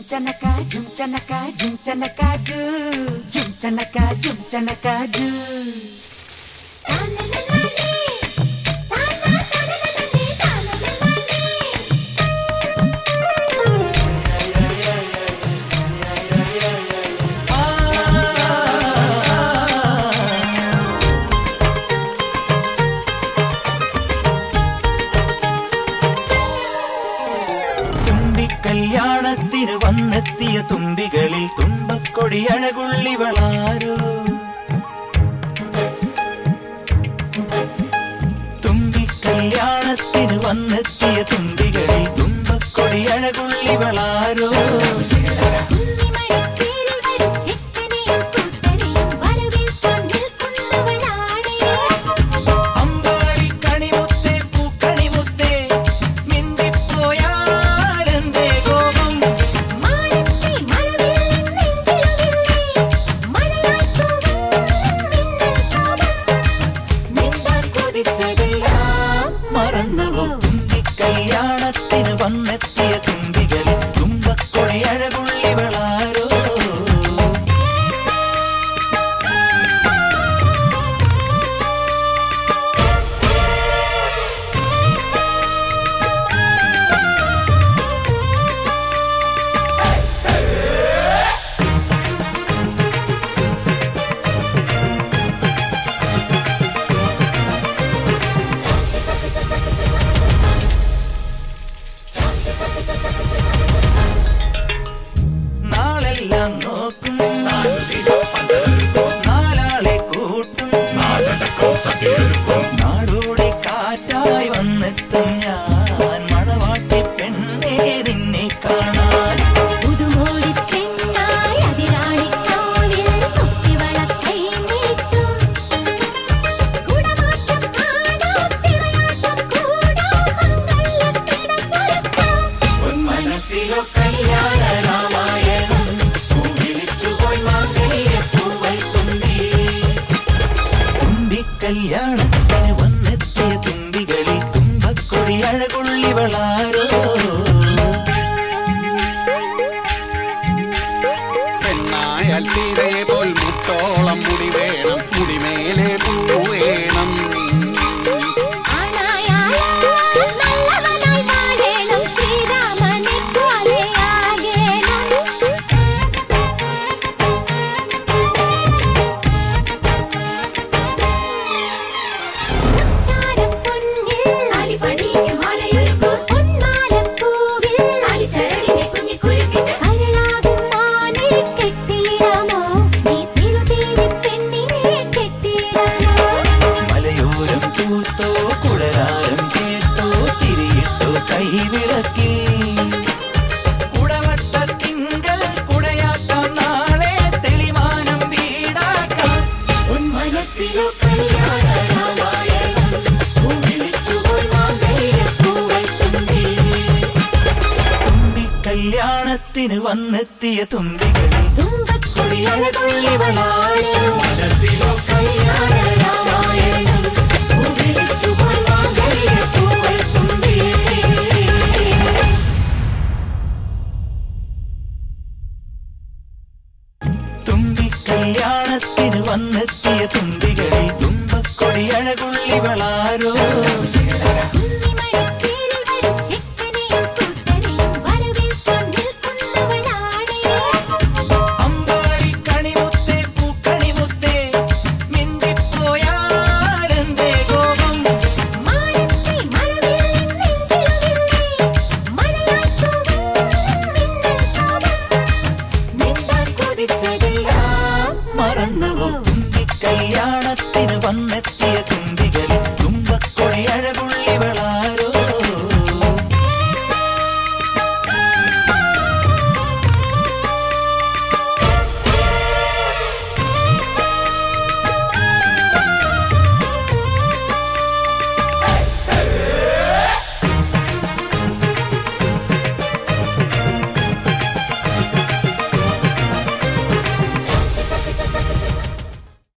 കല്യാണത്തിന് വന്നെത്തിയ തുമ്പികളിൽ തുമ്പക്കൊടി അഴകുള്ളിവളാരോ തുമ്പിക്കല്യാണത്തിന് വന്നെത്തിയ തുമ്പികളിൽ തുമ്പക്കൊടി അഴകുള്ളിവളാരോ കല്യാണത്തിന് വന്നെത്തിയ തുമ്പികളിൽ തുമ്പക്കൊടി അഴകുള്ളിവളാരോ നാളെല്ലാം നോക്കും നാലാളെ കൂട്ടും നാടോടെ കാറ്റായി വന്നെത്തും ഞാൻ മണവാട്ടി പെണ്ണേ നിന്നെ കാണാൻ പുതുമോടി പെണ്ണായി അതിരാണിക്കോലിൽ തൊപ്പിവളക്കൈ നീട്ടും കുടമാറ്റം കാണാം തിറയാട്ടം കൂടാം മംഗല്യത്തിടപ്പൊരുക്കാം മനസ്സിലോ കല്യാണ രാമായണം വിളിച്ചുപോയി മാംഗല്യപ്പൂവൽ തുമ്പി തുമ്പിക്കല്യാണത്തിന് വന്നെത്തിയ തുമ്പികളിൽ തുമ്പക്കൊടി അഴകുള്ളിവളാരോ പെണ്ണായാൽ സീതയെ പോൽ മുത്തോളം മുടി വേണം മുടിമേലെ പൂ വേണം നല്ലവനായി വാഴേണം ശ്രീരാമനെ പോലെയാകേണം താരപ്പൊന്നിൽ അലിപണിക്ക് മാലയൊരുക്കും പൊന്മാലപ്പൂവിൽ അലിച്ചരടിനെ കുഞ്ഞിക്കുരുക്കിട്ട് കരളാകും മാനെ കെട്ടിയിടാമോ നീ തിരുതേവി പെണ്ണിനെ കെട്ടിയിടാമോ മലയോരം പൂത്തോ കുടരാരം കേട്ടോ തിരിയിട്ടോ കൈവിളക്കി കുടവട്ടത്തിങ്കൽ കുടയാക്കാം നാളെ തെളിമാനം വീടാക്കാം മനസ്സിലോ കല്യാണ രാമായണം വിളിച്ചുപോയി മാംഗല്യപ്പൂവൽ തുമ്പി തുമ്പിക്കല്യാണത്തിന് വന്നെത്തിയ തുമ്പികളിൽ തുമ്പക്കൊടി അഴകുള്ളിവളാരോ മനസ്സിലോ കല്യാണ രാമായണം വിളിച്ചുപോയി മാംഗല്യപ്പൂവൽ തുമ്പി തുമ്പിക്കല്യാണത്തിന് വന്നെത്തിയ തുമ്പികളിൽ തുമ്പക്കൊടി അഴകുള്ളിവളാരോ കുഞ്ഞിമഴത്തേരിൽ വരും ചെക്കനെയും കൂട്ടരെയും വരവേൽക്കാൻ നിൽക്കുന്നവളാണേ അമ്പാടി കണിമുത്തേ പൂക്കണിമുത്തേ മിണ്ടിപ്പോയാലെന്തേ കോപം മാനത്തെ മഴവില്ലിൻ നെഞ്ചിലുമില്ലേ മഴയായി തൂവും മിന്നൽ കോപം നിന്താൻ കൊതിച്ചതെല്ലാം മറന്നുവോ തുമ്പിക്കല്യാണത്തിന്